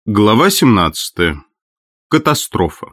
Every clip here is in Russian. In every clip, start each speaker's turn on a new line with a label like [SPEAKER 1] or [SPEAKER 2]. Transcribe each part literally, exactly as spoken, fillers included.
[SPEAKER 1] Глава семнадцатая. Катастрофа.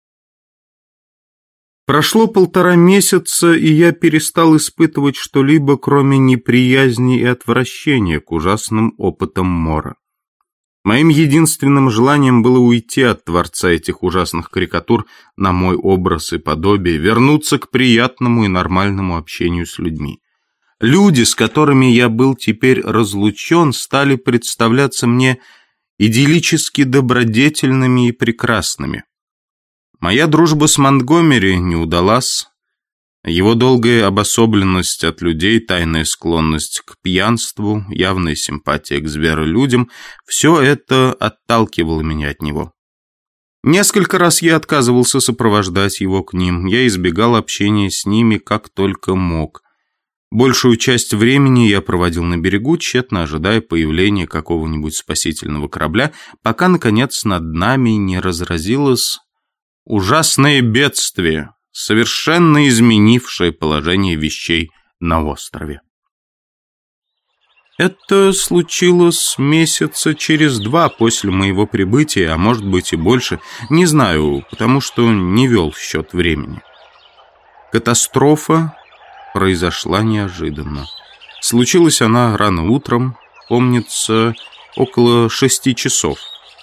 [SPEAKER 1] Прошло полтора месяца, и я перестал испытывать что-либо, кроме неприязни и отвращения к ужасным опытам Мора. Моим единственным желанием было уйти от творца этих ужасных карикатур на мой образ и подобие, вернуться к приятному и нормальному общению с людьми. Люди, с которыми я был теперь разлучен, стали представляться мне идиллически добродетельными и прекрасными. Моя дружба с Монтгомери не удалась. Его долгая обособленность от людей, тайная склонность к пьянству, явная симпатия к зверолюдям – все это отталкивало меня от него. Несколько раз я отказывался сопровождать его к ним, я избегал общения с ними как только мог. Большую часть времени я проводил на берегу, тщетно ожидая появления какого-нибудь спасительного корабля, пока, наконец, над нами не разразилось ужасное бедствие, совершенно изменившее положение вещей на острове. Это случилось месяца через два после моего прибытия, а может быть и больше, не знаю, потому что не вел счет времени. Катастрофа произошла неожиданно. Случилась она рано утром, помнится, около шести часов.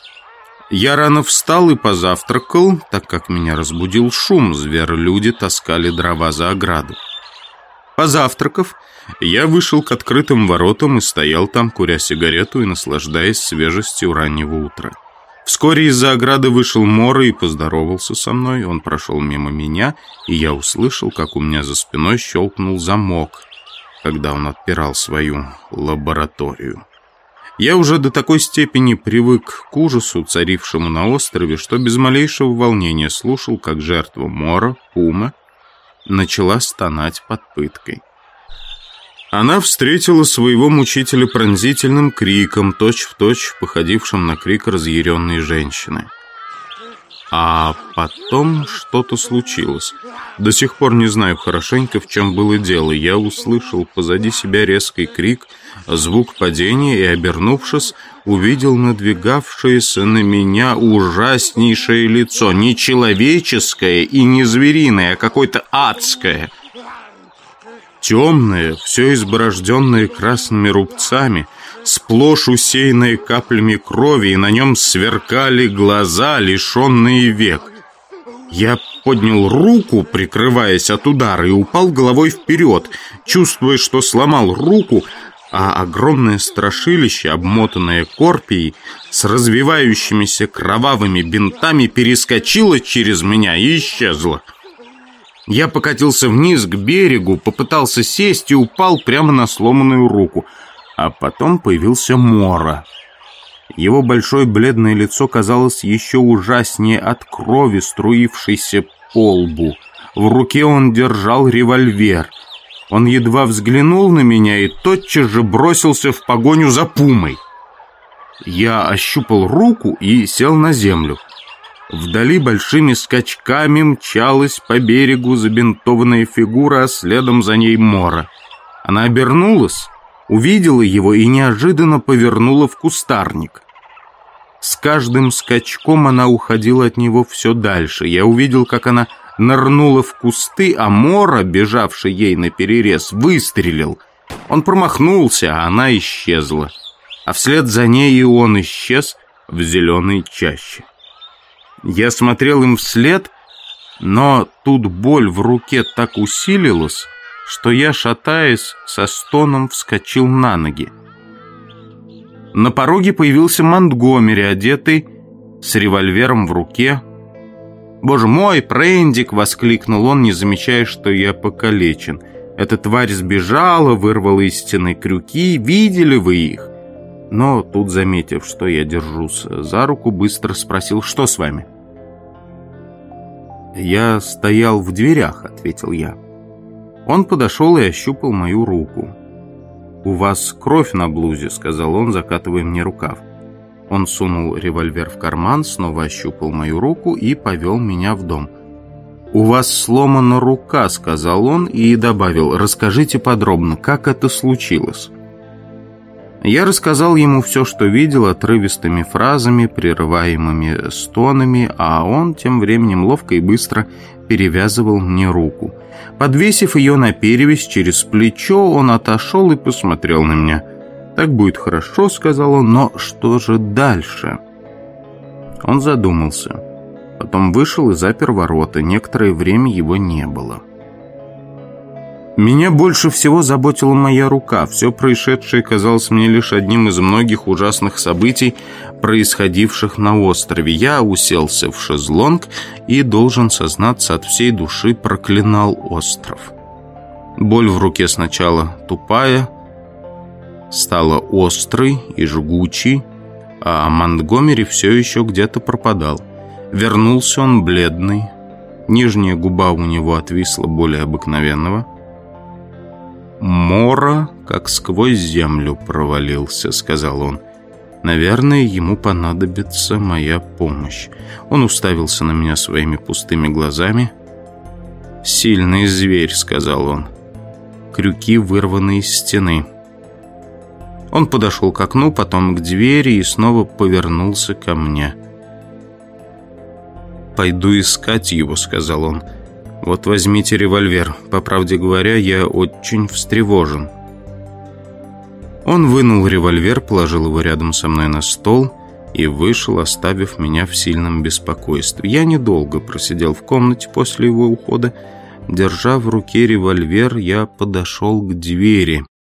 [SPEAKER 1] Я рано встал и позавтракал, так как меня разбудил шум, зверолюди таскали дрова за ограду. Позавтракав, я вышел к открытым воротам и стоял там, куря сигарету и наслаждаясь свежестью раннего утра. Вскоре из-за ограды вышел Мора и поздоровался со мной. Он прошел мимо меня, и я услышал, как у меня за спиной щелкнул замок, когда он отпирал свою лабораторию. Я уже до такой степени привык к ужасу, царившему на острове, что без малейшего волнения слушал, как жертва Мора, Пума, начала стонать под пыткой. Она встретила своего мучителя пронзительным криком, точь-в-точь походившим на крик разъяренной женщины. А потом что-то случилось. До сих пор не знаю хорошенько, в чем было дело. Я услышал позади себя резкий крик, звук падения и, обернувшись, увидел надвигавшееся на меня ужаснейшее лицо. Не человеческое и не звериное, а какое-то адское. Темное, все изборожденное красными рубцами, сплошь усеянное каплями крови, и на нем сверкали глаза, лишенные век. Я поднял руку, прикрываясь от удара, и упал головой вперед, чувствуя, что сломал руку, а огромное страшилище, обмотанное корпией, с развивающимися кровавыми бинтами, перескочило через меня и исчезло. Я покатился вниз к берегу, попытался сесть и упал прямо на сломанную руку. А потом появился Мора. Его большое бледное лицо казалось еще ужаснее от крови, струившейся по лбу. В руке он держал револьвер. Он едва взглянул на меня и тотчас же бросился в погоню за Пумой. Я ощупал руку и сел на землю. Вдали большими скачками мчалась по берегу забинтованная фигура, а следом за ней Мора. Она обернулась, увидела его и неожиданно повернула в кустарник. С каждым скачком она уходила от него все дальше. Я увидел, как она нырнула в кусты, а Мора, бежавший ей наперерез, выстрелил. Он промахнулся, а она исчезла. А вслед за ней и он исчез в зеленой чаще. Я смотрел им вслед, но тут боль в руке так усилилась, что я, шатаясь, со стоном вскочил на ноги. На пороге появился Монтгомери, одетый, с револьвером в руке. «Боже мой, Прендик!» — воскликнул он, не замечая, что я покалечен. «Эта тварь сбежала, вырвала из стены крюки. Видели вы их?» Но тут, заметив, что я держусь за руку, быстро спросил: «Что с вами?» «Я стоял в дверях», — ответил я. Он подошел и ощупал мою руку. «У вас кровь на блузе», — сказал он, закатывая мне рукав. Он сунул револьвер в карман, снова ощупал мою руку и повел меня в дом. «У вас сломана рука», — сказал он и добавил: «Расскажите подробно, как это случилось». Я рассказал ему все, что видел, отрывистыми фразами, прерываемыми стонами, а он тем временем ловко и быстро перевязывал мне руку. Подвесив ее на перевязь через плечо, он отошел и посмотрел на меня. «Так будет хорошо», — сказал он, — «но что же дальше?» Он задумался. Потом вышел и запер ворота. Некоторое время его не было. Меня больше всего заботила моя рука. Все происшедшее казалось мне лишь одним из многих ужасных событий, происходивших на острове. Я уселся в шезлонг и, должен сознаться, от всей души проклинал остров. Боль в руке сначала тупая, стала острой и жгучей, а Монтгомери все еще где-то пропадал. Вернулся он бледный, нижняя губа у него отвисла более обыкновенного. «Мора, как сквозь землю провалился», — сказал он. «Наверное, ему понадобится моя помощь». Он уставился на меня своими пустыми глазами. «Сильный зверь», — сказал он. «Крюки вырваны из стены». Он подошел к окну, потом к двери и снова повернулся ко мне. «Пойду искать его», — сказал он. «Вот возьмите револьвер. По правде говоря, я очень встревожен». Он вынул револьвер, положил его рядом со мной на стол и вышел, оставив меня в сильном беспокойстве. Я недолго просидел в комнате после его ухода. Держа в руке револьвер, я подошел к двери.